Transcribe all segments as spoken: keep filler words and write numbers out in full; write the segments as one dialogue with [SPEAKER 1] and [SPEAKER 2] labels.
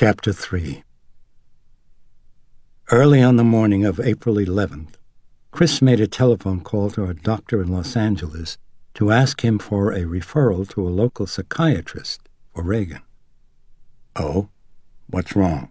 [SPEAKER 1] Chapter three. Early on the morning of April eleventh, Chris made a telephone call to a doctor in Los Angeles to ask him for a referral to a local psychiatrist for Reagan. "Oh, what's wrong?"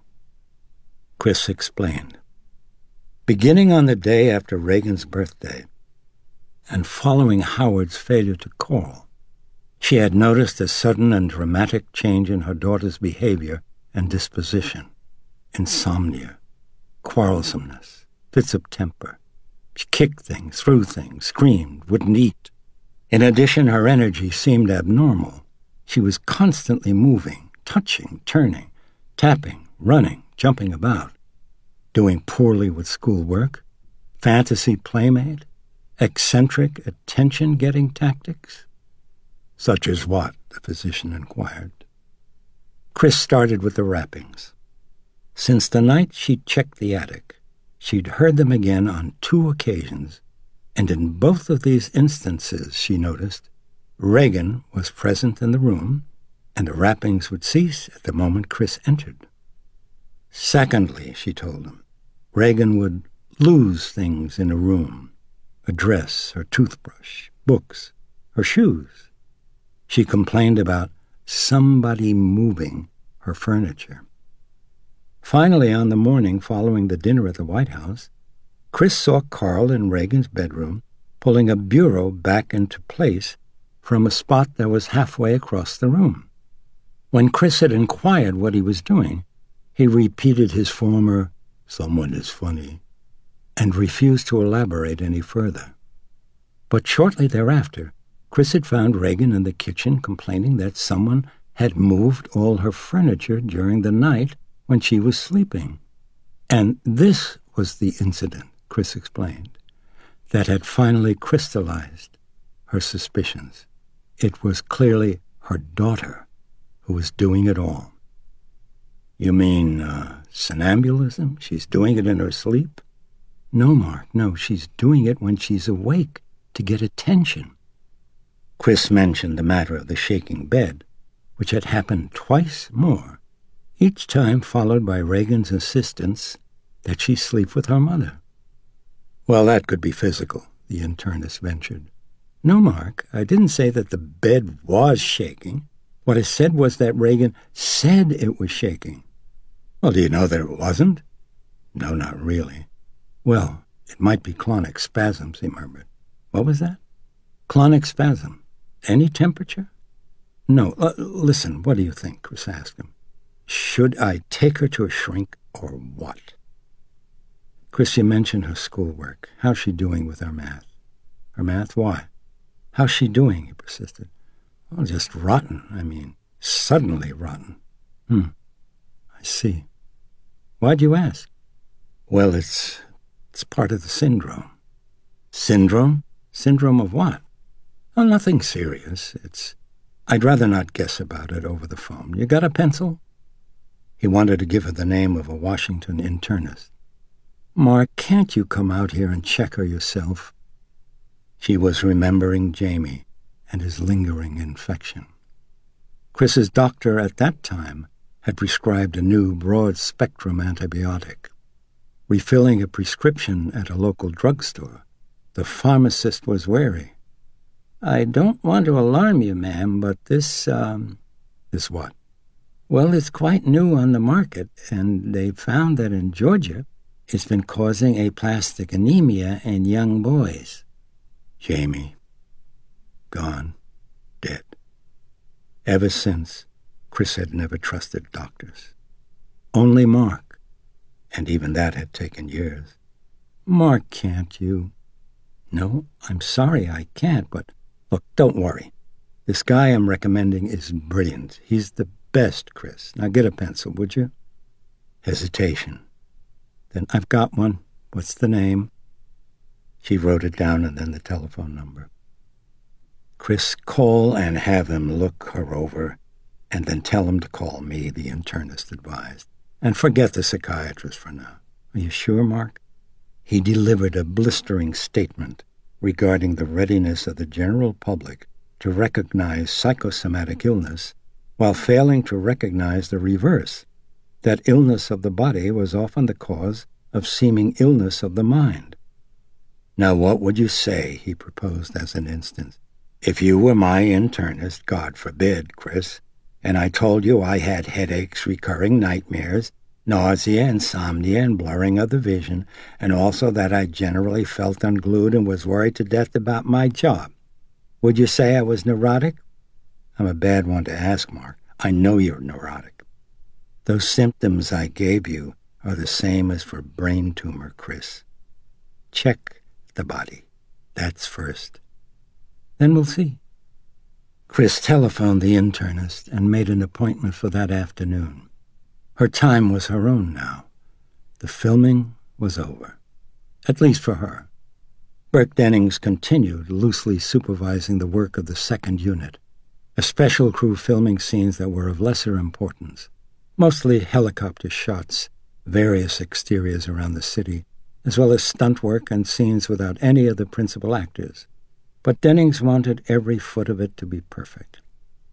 [SPEAKER 1] Chris explained. Beginning on the day after Reagan's birthday, and following Howard's failure to call, she had noticed a sudden and dramatic change in her daughter's behavior and disposition. Insomnia, quarrelsomeness, fits of temper. She kicked things, threw things, screamed, wouldn't eat. In addition, her energy seemed abnormal. She was constantly moving, touching, turning, tapping, running, jumping about, doing poorly with schoolwork, fantasy playmate, eccentric attention-getting tactics. "Such as what?" the physician inquired. Chris started with the wrappings. Since the night she'd checked the attic, she'd heard them again on two occasions, and in both of these instances, she noticed, Reagan was present in the room, and the wrappings would cease at the moment Chris entered. Secondly, she told him, Reagan would lose things in a room: a dress, her toothbrush, books, her shoes. She complained about somebody moving her furniture. Finally, on the morning following the dinner at the White House, Chris saw Carl in Reagan's bedroom pulling a bureau back into place from a spot that was halfway across the room. When Chris had inquired what he was doing, he repeated his former "someone is funny" and refused to elaborate any further. But shortly thereafter, Chris had found Reagan in the kitchen complaining that someone had moved all her furniture during the night when she was sleeping. And this was the incident, Chris explained, that had finally crystallized her suspicions. It was clearly her daughter who was doing it all. "You mean, uh, somnambulism? She's doing it in her sleep?" "No, Mark, no. She's doing it when she's awake to get attention." Chris mentioned the matter of the shaking bed, which had happened twice more, each time followed by Reagan's insistence that she sleep with her mother. "Well, that could be physical," the internist ventured. "No, Mark, I didn't say that the bed was shaking. What I said was that Reagan said it was shaking." "Well, do you know that it wasn't?" "No, not really." "Well, it might be clonic spasms," he murmured. "What was that?" "Clonic spasm. Any temperature?" "No. Uh, listen, what do you think?" Chris asked him. "Should I take her to a shrink or what?" "Chris, you mentioned her schoolwork. How's she doing with her math?" "Her math? Why?" "How's she doing?" he persisted. "Well, just rotten. I mean, suddenly rotten." "Hmm. I see. Why'd you ask?" "Well, it's, it's part of the syndrome." "Syndrome? Syndrome of what?" "Oh, nothing serious. It's... I'd rather not guess about it over the phone. You got a pencil?" He wanted to give her the name of a Washington internist. "Mark, can't you come out here and check her yourself?" She was remembering Jamie and his lingering infection. Chris's doctor at that time had prescribed a new broad-spectrum antibiotic. Refilling a prescription at a local drugstore, the pharmacist was wary. "I don't want to alarm you, ma'am, but this, um... "This what?" "Well, it's quite new on the market, and they've found that in Georgia it's been causing aplastic anemia in young boys." Jamie. Gone. Dead. Ever since, Chris had never trusted doctors. Only Mark, and even that had taken years. "Mark, can't you?" "No, I'm sorry I can't, but..." "Look, don't worry. This guy I'm recommending is brilliant. He's the best, Chris. Now get a pencil, would you?" Hesitation. "Then I've got one. What's the name?" She wrote it down and then the telephone number. "Chris, call and have him look her over, and then tell him to call me," the internist advised. "And forget the psychiatrist for now." "Are you sure, Mark?" He delivered a blistering statement regarding the readiness of the general public to recognize psychosomatic illness while failing to recognize the reverse, that illness of the body was often the cause of seeming illness of the mind. Now what would you say, he proposed as an instance, if you were my internist, God forbid, Chris, and I told you I had headaches, recurring nightmares, nausea, insomnia, and blurring of the vision, and also that I generally felt unglued and was worried to death about my job? Would you say I was neurotic? I'm a bad one to ask, Mark. I know you're neurotic. Those symptoms I gave you are the same as for brain tumor, Chris. Check the body. That's first. Then we'll see. Chris telephoned the internist and made an appointment for that afternoon. Her time was her own now. The filming was over, at least for her. Burke Dennings continued loosely supervising the work of the second unit, a special crew filming scenes that were of lesser importance, mostly helicopter shots, various exteriors around the city, as well as stunt work and scenes without any of the principal actors. But Dennings wanted every foot of it to be perfect.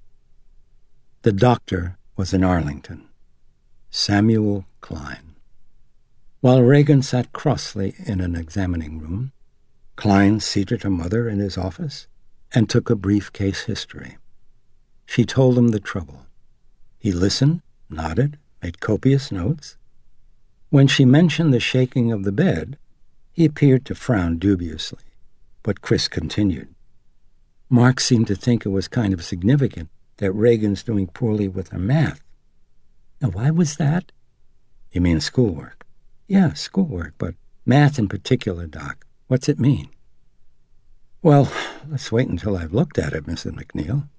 [SPEAKER 1] The doctor was in Arlington, Samuel Klein. While Regan sat crossly in an examining room, Klein seated her mother in his office and took a brief case history. She told him the trouble. He listened, nodded, made copious notes. When she mentioned the shaking of the bed, he appeared to frown dubiously, but Chris continued. Mark seemed to think it was kind of significant that Regan's doing poorly with her math. Now, why was that? You mean schoolwork? Yeah, schoolwork, but math in particular, Doc. What's it mean? Well, let's wait until I've looked at it, Missus McNeil.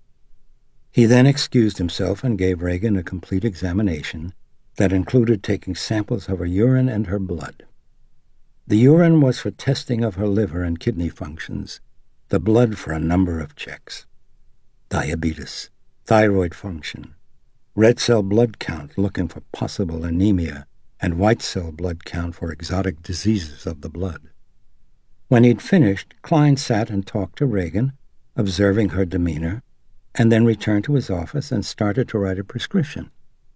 [SPEAKER 1] He then excused himself and gave Regan a complete examination that included taking samples of her urine and her blood. The urine was for testing of her liver and kidney functions, the blood for a number of checks. Diabetes, thyroid function, red cell blood count looking for possible anemia, and white cell blood count for exotic diseases of the blood. When he'd finished, Klein sat and talked to Regan, observing her demeanor, and then returned to his office and started to write a prescription.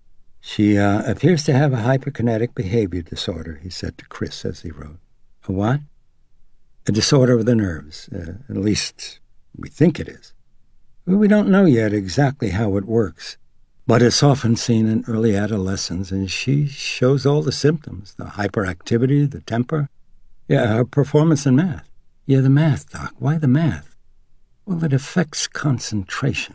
[SPEAKER 1] She uh, appears to have a hyperkinetic behavior disorder, he said to Chris as he wrote. A what? A disorder of the nerves. Uh, at least we think it is. We don't know yet exactly how it works, but it's often seen in early adolescence, and she shows all the symptoms, the hyperactivity, the temper. Yeah, her performance in math. Yeah, the math, Doc. Why the math? Well, it affects concentration.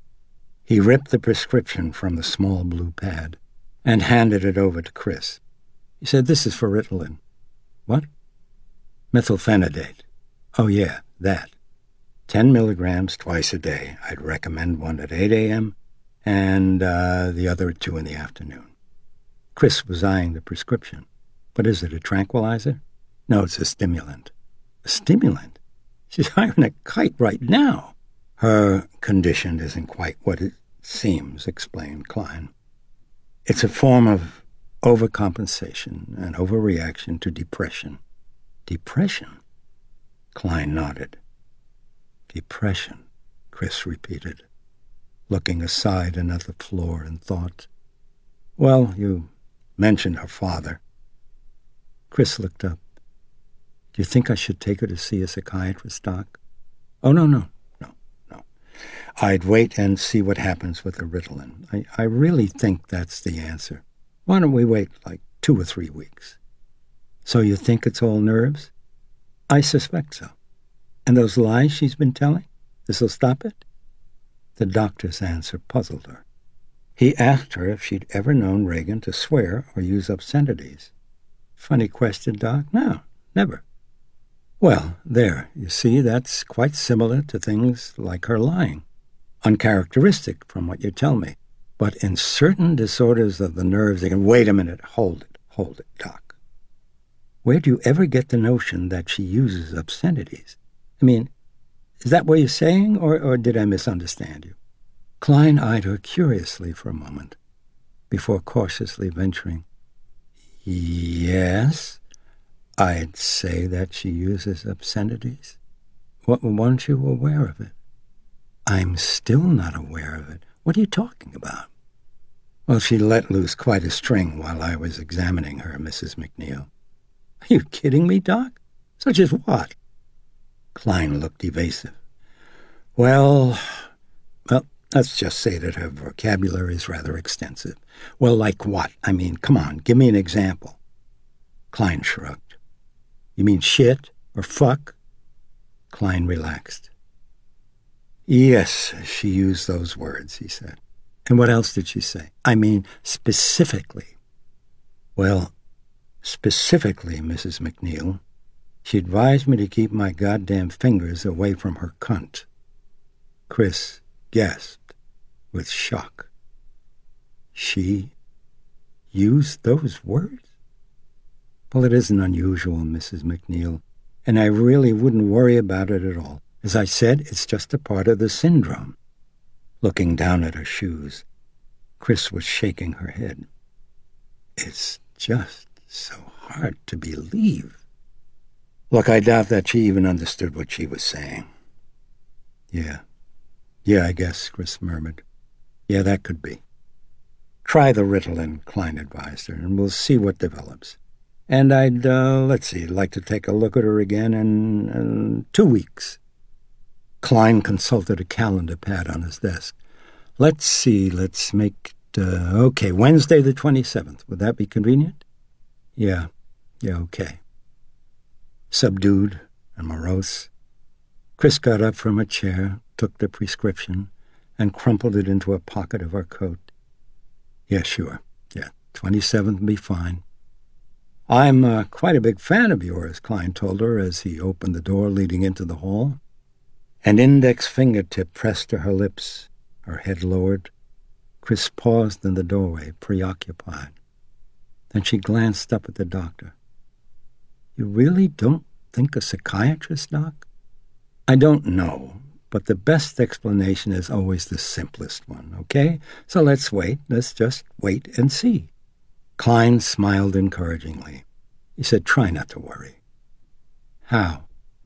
[SPEAKER 1] He ripped the prescription from the small blue pad and handed it over to Chris. He said, this is for Ritalin. What? Methylphenidate. Oh, yeah, that. Ten milligrams twice a day. I'd recommend one at eight a.m. and uh, the other at two in the afternoon. Chris was eyeing the prescription. But is it a tranquilizer? No, it's a stimulant. A stimulant? She's hiring a kite right now. Her condition isn't quite what it seems, explained Klein. It's a form of overcompensation and overreaction to depression. Depression? Klein nodded. Depression, Chris repeated, looking aside and at the floor in thought. Well, you mentioned her father. Chris looked up. Do you think I should take her to see a psychiatrist, Doc? Oh, no, no, no, no. I'd wait and see what happens with the Ritalin. I, I really think that's the answer. Why don't we wait like two or three weeks? So you think it's all nerves? I suspect so. And those lies she's been telling? This'll stop it? The doctor's answer puzzled her. He asked her if she'd ever known Regan to swear or use obscenities. Funny question, Doc. No, never. Well, there, you see, that's quite similar to things like her lying. Uncharacteristic from what you tell me. But in certain disorders of the nerves, they can... Wait a minute, hold it, hold it, Doc. Where do you ever get the notion that she uses obscenities? I mean, is that what you're saying, or, or did I misunderstand you? Klein eyed her curiously for a moment, before cautiously venturing, Yes, I'd say that she uses obscenities. What, weren't you aware of it? I'm still not aware of it. What are you talking about? Well, she let loose quite a string while I was examining her, Missus McNeil. Are you kidding me, Doc? Such as what? Klein looked evasive. Well, well, let's just say that her vocabulary is rather extensive. Well, like what? I mean, come on, give me an example. Klein shrugged. You mean shit or fuck? Klein relaxed. Yes, she used those words, he said. And what else did she say? I mean, specifically. Well, specifically, Missus McNeil, she advised me to keep my goddamn fingers away from her cunt. Chris gasped with shock. She used those words? Well, it isn't unusual, Missus McNeil, and I really wouldn't worry about it at all. As I said, it's just a part of the syndrome. Looking down at her shoes, Chris was shaking her head. It's just so hard to believe. Look, I doubt that she even understood what she was saying. Yeah. Yeah, I guess, Chris murmured. Yeah, that could be. Try the Ritalin, Klein advised her, and we'll see what develops. And I'd, uh, let's see, like to take a look at her again in, in two weeks. Klein consulted a calendar pad on his desk. Let's see, let's make it, uh, okay, Wednesday the twenty-seventh. Would that be convenient? Yeah, yeah, okay. Subdued and morose, Chris got up from a chair, took the prescription, and crumpled it into a pocket of her coat. Yeah, sure. Yeah, twenty-seventh will be fine. I'm uh, quite a big fan of yours, Klein told her as he opened the door leading into the hall. An index fingertip pressed to her lips, her head lowered. Chris paused in the doorway, preoccupied. Then she glanced up at the doctor. You really don't think a psychiatrist, Doc? I don't know, but the best explanation is always the simplest one, okay? So let's wait. Let's just wait and see. Klein smiled encouragingly. He said, try not to worry. How?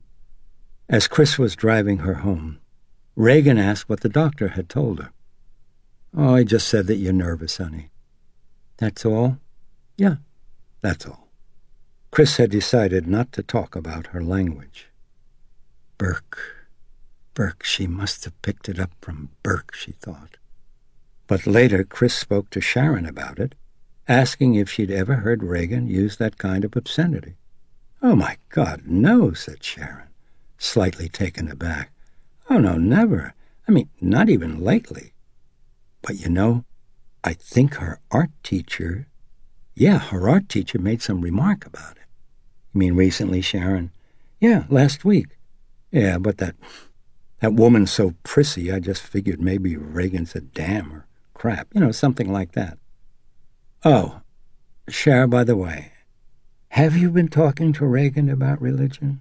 [SPEAKER 1] As Chris was driving her home, Reagan asked what the doctor had told her. Oh, he just said that you're nervous, honey. That's all? Yeah, that's all. Chris had decided not to talk about her language. Burke. Burke, she must have picked it up from Burke, she thought. But later, Chris spoke to Sharon about it, asking if she'd ever heard Reagan use that kind of obscenity. Oh, my God, no, said Sharon, slightly taken aback. Oh, no, never. I mean, not even lately. But, you know, I think her art teacher, yeah, her art teacher made some remark about it. You mean recently, Sharon? Yeah, last week. Yeah, but that that woman's so prissy, I just figured maybe Reagan said damn or crap, you know, something like that. Oh, Cher, by the way, have you been talking to Reagan about religion?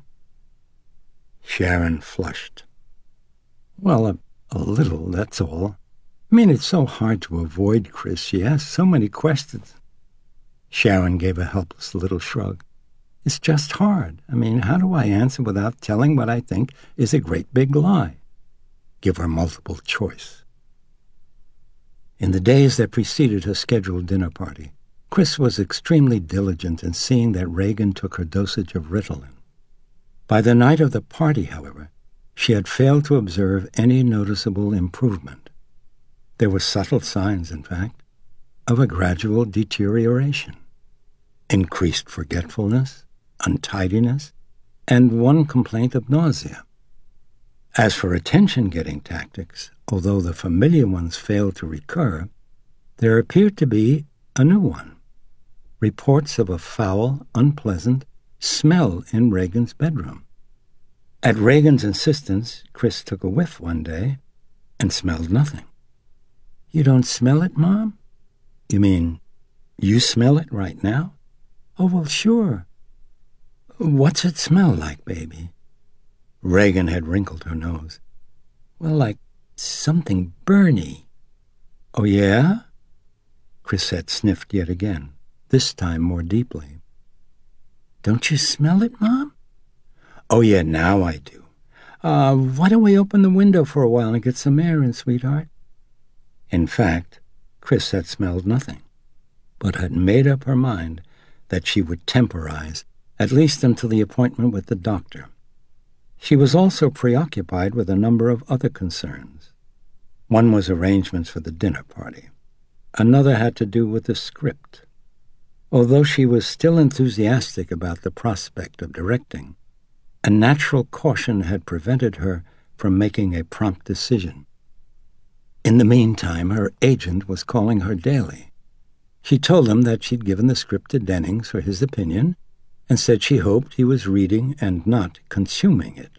[SPEAKER 1] Sharon flushed. Well, a, a little, that's all. I mean, it's so hard to avoid Chris. She asks so many questions. Sharon gave a helpless little shrug. It's just hard. I mean, how do I answer without telling what I think is a great big lie? Give her multiple choice. In the days that preceded her scheduled dinner party, Chris was extremely diligent in seeing that Reagan took her dosage of Ritalin. By the night of the party, however, she had failed to observe any noticeable improvement. There were subtle signs, in fact, of a gradual deterioration. Increased forgetfulness, untidiness, and one complaint of nausea. As for attention-getting tactics, although the familiar ones failed to recur, there appeared to be a new one. Reports of a foul, unpleasant smell in Reagan's bedroom. At Reagan's insistence, Chris took a whiff one day and smelled nothing. You don't smell it, Mom? You mean you smell it right now? Oh, well, sure. What's it smell like, baby? Reagan had wrinkled her nose. Well, like something burny. Oh, yeah? Chris had sniffed yet again, this time more deeply. Don't you smell it, Mom? Oh, yeah, now I do. Uh, why don't we open the window for a while and get some air in, sweetheart? In fact, Chris had smelled nothing, but had made up her mind that she would temporize, at least until the appointment with the doctor. She was also preoccupied with a number of other concerns. One was arrangements for the dinner party. Another had to do with the script. Although she was still enthusiastic about the prospect of directing, a natural caution had prevented her from making a prompt decision. In the meantime, her agent was calling her daily. She told him that she'd given the script to Dennings for his opinion and said she hoped he was reading and not consuming it.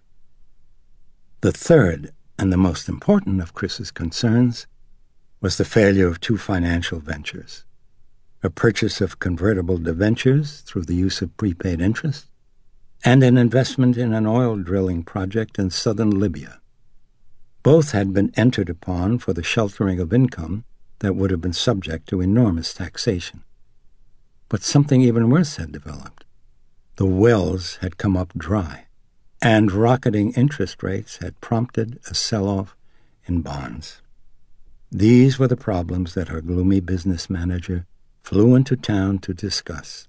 [SPEAKER 1] The third, and the most important of Chris's concerns, was the failure of two financial ventures: a purchase of convertible debentures through the use of prepaid interest, and an investment in an oil drilling project in southern Libya. Both had been entered upon for the sheltering of income that would have been subject to enormous taxation. But something even worse had developed. The wells had come up dry, and rocketing interest rates had prompted a sell-off in bonds. These were the problems that her gloomy business manager flew into town to discuss.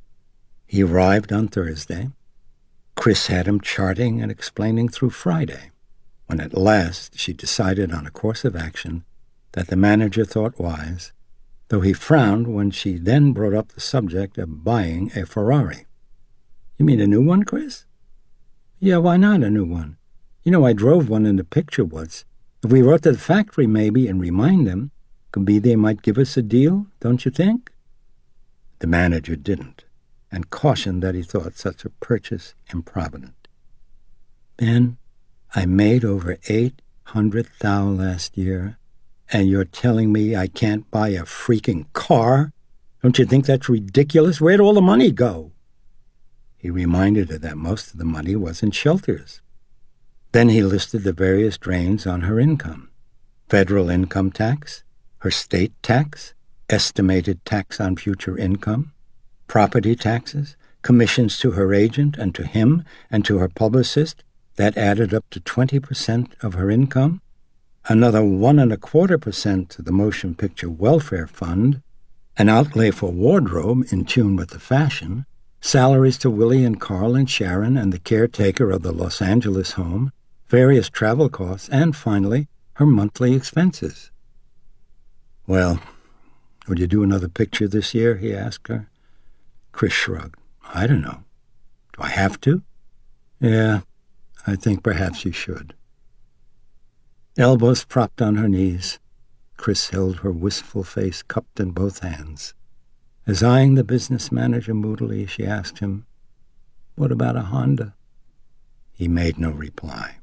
[SPEAKER 1] He arrived on Thursday. Chris had him charting and explaining through Friday, when at last she decided on a course of action that the manager thought wise, though he frowned when she then brought up the subject of buying a Ferrari. "You mean a new one, Chris?" "Yeah, why not a new one? You know, I drove one in the picture once. If we wrote to the factory maybe and remind them, could be they might give us a deal, don't you think?" The manager didn't, and cautioned that he thought such a purchase improvident. "Ben, I made over eight hundred thou last year, and you're telling me I can't buy a freaking car? Don't you think that's ridiculous? Where'd all the money go?" He reminded her that most of the money was in shelters. Then he listed the various drains on her income: federal income tax, her state tax, estimated tax on future income, property taxes, commissions to her agent and to him and to her publicist that added up to twenty percent of her income, another one and a quarter percent to the Motion Picture Welfare Fund, an outlay for wardrobe in tune with the fashion, salaries to Willie and Carl and Sharon and the caretaker of the Los Angeles home, various travel costs, and finally, her monthly expenses. "Well, would you do another picture this year?" he asked her. Chris shrugged. "I don't know. Do I have to?" "Yeah, I think perhaps you should." Elbows propped on her knees, Chris held her wistful face cupped in both hands. As eyeing the business manager moodily, she asked him, "What about a Honda?" He made no reply.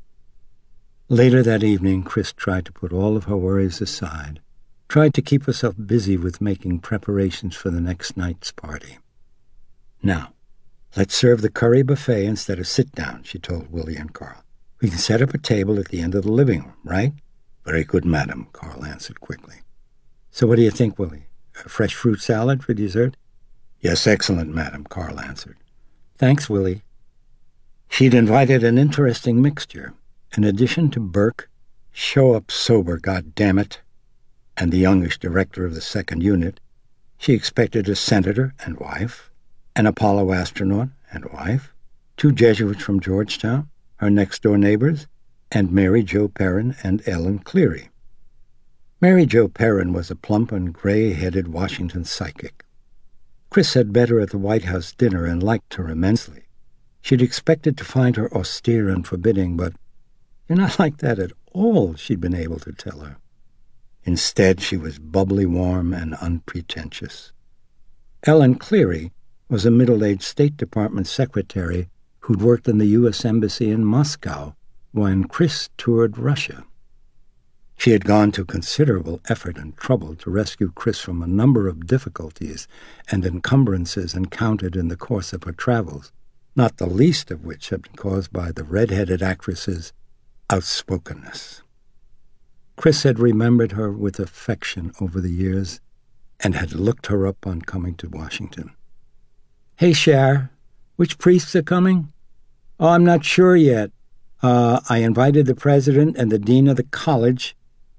[SPEAKER 1] Later that evening, Chris tried to put all of her worries aside, tried to keep herself busy with making preparations for the next night's party. "Now, let's serve the curry buffet instead of sit-down," she told Willie and Carl. "We can set up a table at the end of the living room, right?" "Very good, madam," Carl answered quickly. "So what do you think, Willie? A fresh fruit salad for dessert?" "Yes, excellent, madam," Carl answered. "Thanks, Willie." She'd invited an interesting mixture. In addition to Burke, show up sober, goddammit, and the youngish director of the second unit, she expected a senator and wife, an Apollo astronaut and wife, two Jesuits from Georgetown, her next-door neighbors, and Mary Jo Perrin and Ellen Cleary. Mary Jo Perrin was a plump and gray-headed Washington psychic. Chris had met her at the White House dinner and liked her immensely. She'd expected to find her austere and forbidding, but "You're not like that at all," she'd been able to tell her. Instead, she was bubbly warm and unpretentious. Ellen Cleary was a middle-aged State Department secretary who'd worked in the U S Embassy in Moscow when Chris toured Russia. She had gone to considerable effort and trouble to rescue Chris from a number of difficulties and encumbrances encountered in the course of her travels, not the least of which had been caused by the red-headed actress's outspokenness. Chris had remembered her with affection over the years and had looked her up on coming to Washington. "Hey, Cher, which priests are coming?" "Oh, I'm not sure yet. Uh, I invited the president and the dean of the college.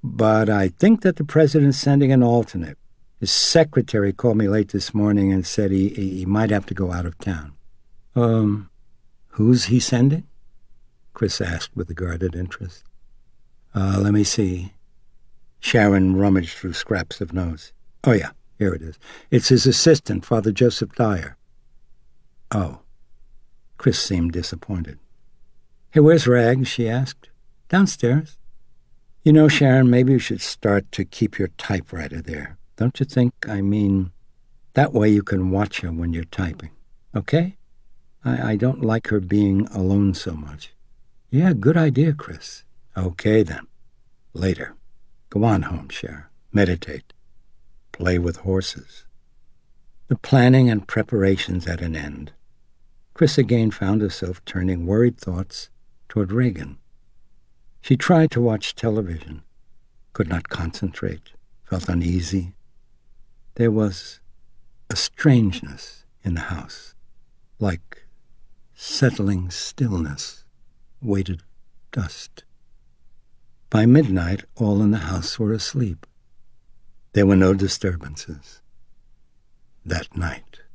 [SPEAKER 1] But I think that the president's sending an alternate. His secretary called me late this morning and said he, he might have to go out of town. Um, who's he sending? Chris asked with a guarded interest. Uh, let me see. Sharon rummaged through scraps of notes. Oh, yeah, here it is. It's his assistant, Father Joseph Dyer. Oh. Chris seemed disappointed. Hey, where's Rags? She asked. Downstairs. You know, Sharon, maybe you should start to keep your typewriter there. Don't you think? I mean, that way you can watch her when you're typing. Okay? I, I don't like her being alone so much. Yeah, good idea, Chris. Okay, then. Later. Go on home, Sharon. Meditate. Play with horses. The planning and preparations at an end. Chris again found herself turning worried thoughts toward Regan. She tried to watch television, could not concentrate, felt uneasy. There was a strangeness in the house, like settling stillness, weighted dust. By midnight, all in the house were asleep. There were no disturbances that night.